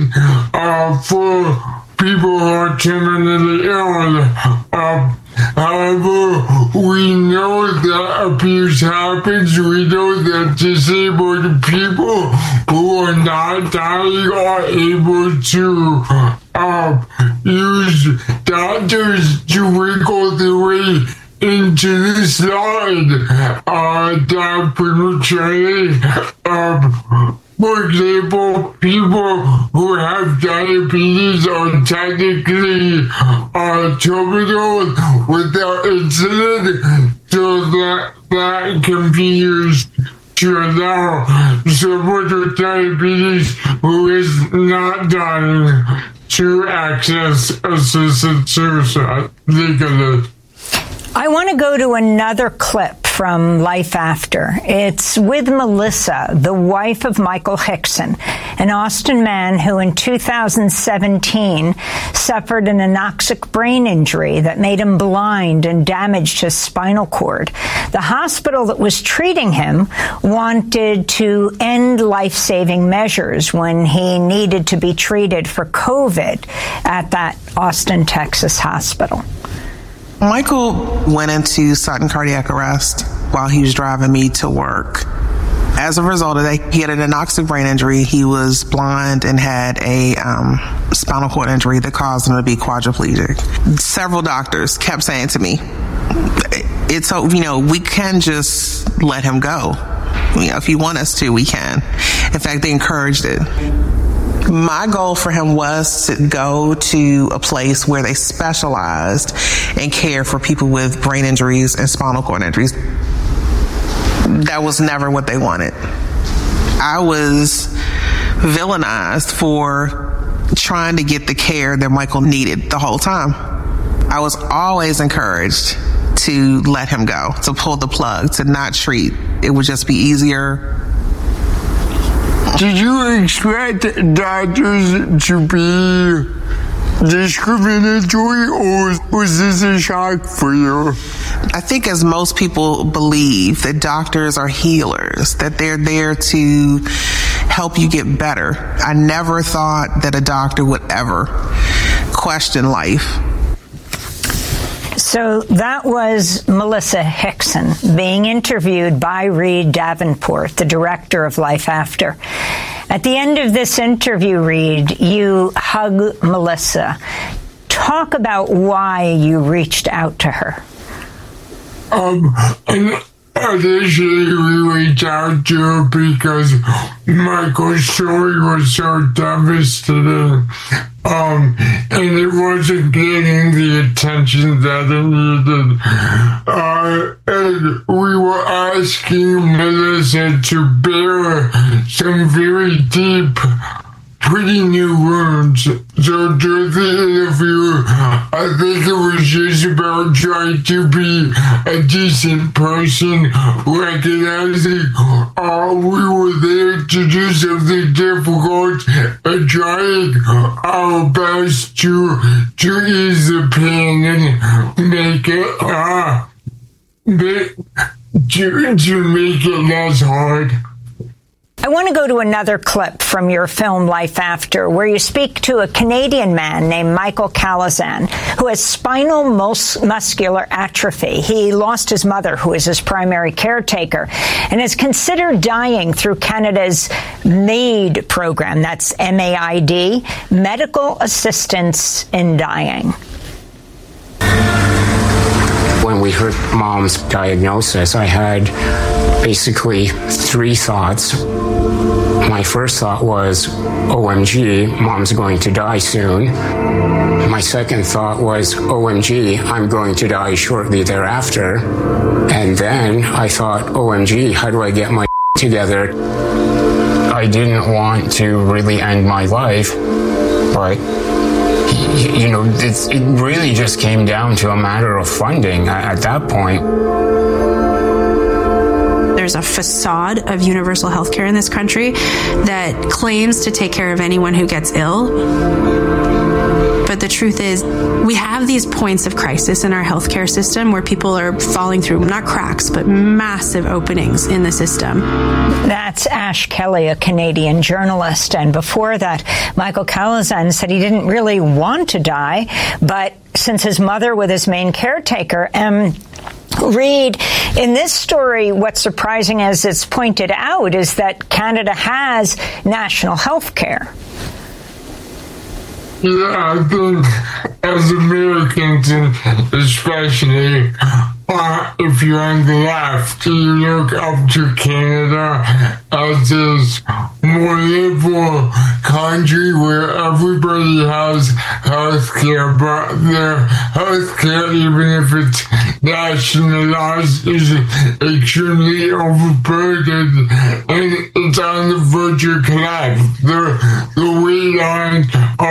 for people who are terminally ill. However, we know that abuse happens. We know that disabled people who are not dying are able to use doctors to wiggle their way into this line down prematurely. For example, people who have diabetes are technically terminal without insulin, so that can be used to allow someone with diabetes who is not dying to access assisted suicide legally. I want to go to another clip from Life After. It's with Melissa, the wife of Michael Hickson, an Austin man who in 2017 suffered an anoxic brain injury that made him blind and damaged his spinal cord. The hospital that was treating him wanted to end life-saving measures when he needed to be treated for COVID at that Austin, Texas hospital. Michael went into sudden cardiac arrest while he was driving me to work. As a result of that, he had an anoxic brain injury. He was blind and had a spinal cord injury that caused him to be quadriplegic. Several doctors kept saying to me, we can just let him go. If you want us to, we can. In fact, they encouraged it. My goal for him was to go to a place where they specialized and care for people with brain injuries and spinal cord injuries. That was never what they wanted. I was villainized for trying to get the care that Michael needed the whole time. I was always encouraged to let him go, to pull the plug, to not treat. It would just be easier. Did you expect doctors to be discriminatory, or was this a shock for you? I think as most people believe that doctors are healers, that they're there to help you get better. I never thought that a doctor would ever question life. So that was Melissa Hickson being interviewed by Reed Davenport, the director of Life After. At the end of this interview, Reed, you hug Melissa. Talk about why you reached out to her. Initially, we reached out to her because Michael's story was so devastating, and it wasn't getting the attention that it needed. And we were asking Melissa to bear some very deep, pretty new wounds. So during the interview, I think it was just about trying to be a decent person, recognizing we were there to do something difficult and trying our best to ease the pain and make it to make it less hard. I want to go to another clip from your film Life After, where you speak to a Canadian man named Michael Calazan, who has spinal muscular atrophy. He lost his mother, who is his primary caretaker, and is considered dying through Canada's MAID program. That's MAID, Medical Assistance in Dying. When we heard Mom's diagnosis, I had basically three thoughts. My first thought was, OMG, Mom's going to die soon. My second thought was, OMG, I'm going to die shortly thereafter. And then I thought, OMG, how do I get my together? I didn't want to really end my life, but you know, it really just came down to a matter of funding at that point. There's a facade of universal health care in this country that claims to take care of anyone who gets ill. But the truth is, we have these points of crisis in our healthcare system where people are falling through, not cracks, but massive openings in the system. That's Ash Kelly, a Canadian journalist. And before that, Michael Calazan said he didn't really want to die, but since his mother was his main caretaker, Reed, in this story, what's surprising, as it's pointed out, is that Canada has national health care. Yeah, I think as Americans, especially if you're on the left, you look up to Canada as this more liberal country where everybody has health care, but their health care, even if it's nationalized, is extremely overburdened, and it's on the verge of collapse. The wait lines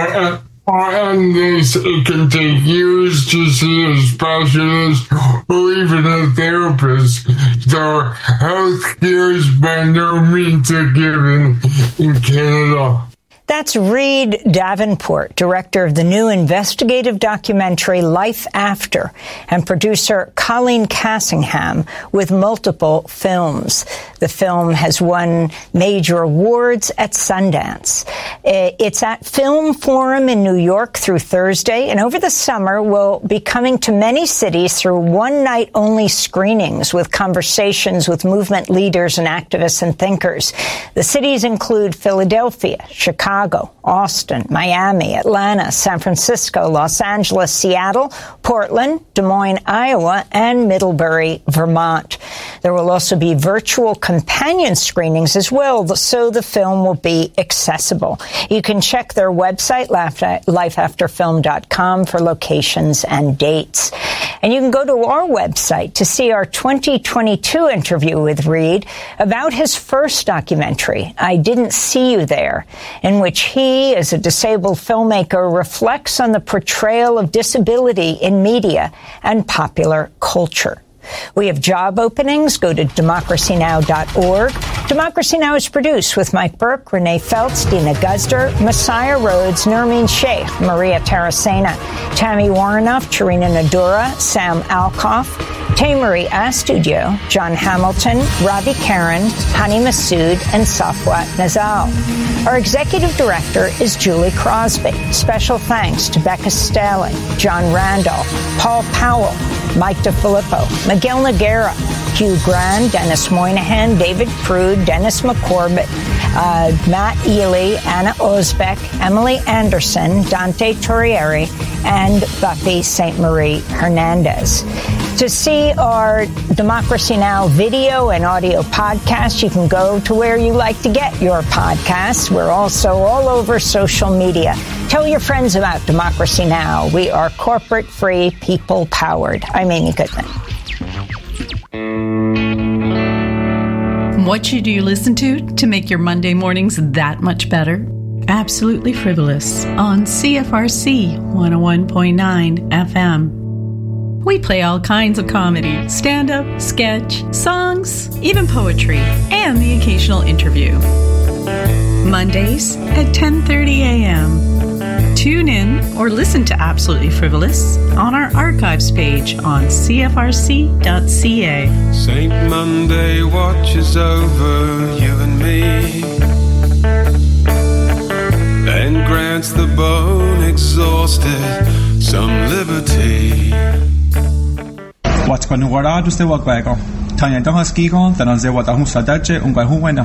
are endless. It can take years to see a specialist or even a therapist. So health care is by no means a given in Canada. That's Reed Davenport, director of the new investigative documentary Life After, and producer Colleen Cassingham with multiple films. The film has won major awards at Sundance. It's at Film Forum in New York through Thursday, and over the summer will be coming to many cities through one-night-only screenings with conversations with movement leaders and activists and thinkers. The cities include Philadelphia, Chicago, Austin, Miami, Atlanta, San Francisco, Los Angeles, Seattle, Portland, Des Moines, Iowa, and Middlebury, Vermont. There will also be virtual companion screenings as well, so the film will be accessible. You can check their website, lifeafterfilm.com, for locations and dates. And you can go to our website to see our 2022 interview with Reed about his first documentary, I Didn't See You There, in which he, as a disabled filmmaker, reflects on the portrayal of disability in media and popular culture. We have job openings. Go to democracynow.org. Democracy Now! Is produced with Mike Burke, Renee Feltz, Dina Guzder, Messiah Rhodes, Nermeen Sheikh, Maria Taracena, Tammy Warrenoff, Charina Nadura, Sam Alkoff, Taymouri Astudio, John Hamilton, Ravi Karan, Hani Massoud, and Safwat Nazal. Our executive director is Julie Crosby. Special thanks to Becca Staley, John Randolph, Paul Powell, Mike DeFilippo, Miguel Noguera, Hugh Grand, Dennis Moynihan, David Prude, Dennis McCorbett, Matt Ely, Anna Osbeck, Emily Anderson, Dante Torrieri, and Buffy St. Marie Hernandez. To see our Democracy Now! Video and audio podcasts, you can go to where you like to get your podcasts. We're also all over social media. Tell your friends about Democracy Now! We are corporate-free, people-powered. I'm Amy Goodman. What should you listen to make your Monday mornings that much better? Absolutely Frivolous on CFRC 101.9 FM. We play all kinds of comedy, stand-up, sketch, songs, even poetry, and the occasional interview. Mondays at 10:30 a.m. Tune in or listen to Absolutely Frivolous on our archives page on cfrc.ca. Saint Monday watches over you and me and grants the bone exhausted some liberty. What's going on? What are you doing? Ta nian dang has gigon, ta nan ze wa da hu sa da je un ga hu wen